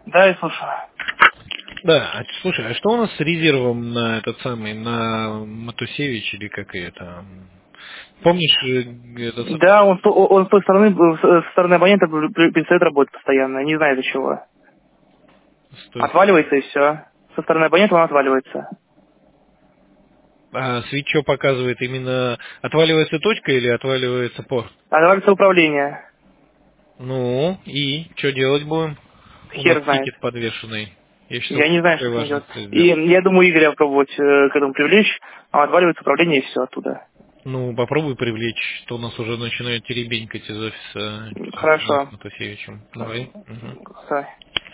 Да, я слушаю. Да, слушай, а что у нас с резервом на этот самый, на Матусевич или как это? Помнишь, это самое? Да, он с той стороны, со стороны абонента перестает работать постоянно, не знаю из-за чего. Стой. Отваливается и все. Со стороны абонента он отваливается. А свич что показывает? Именно отваливается точка или отваливается порт? Отваливается управление. Ну, и что делать будем? У нас Хер знает. тикет подвешенный. Я сейчас Я не знаю, что такой с ним делать. важности И сделал. я думаю, Игоря пробовать к этому привлечь, а отваливается управление и все оттуда. Ну, попробуй привлечь, что у нас уже начинают теребенькать из офиса с Хорошо. Матусевичем. Давай. Угу. Давай.